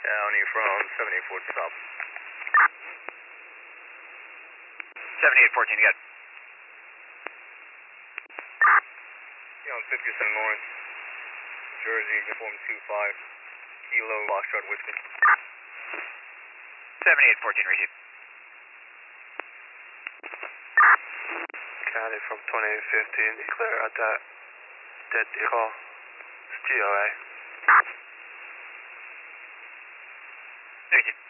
County from 7814 south. 7814, you got it. Yeah, on 57 Lawrence, Jersey, uniform 25, Kilo, Foxtrot Whiskey. 7814, receive. County from 2815, declare out that dead call. It's GOA. Receive.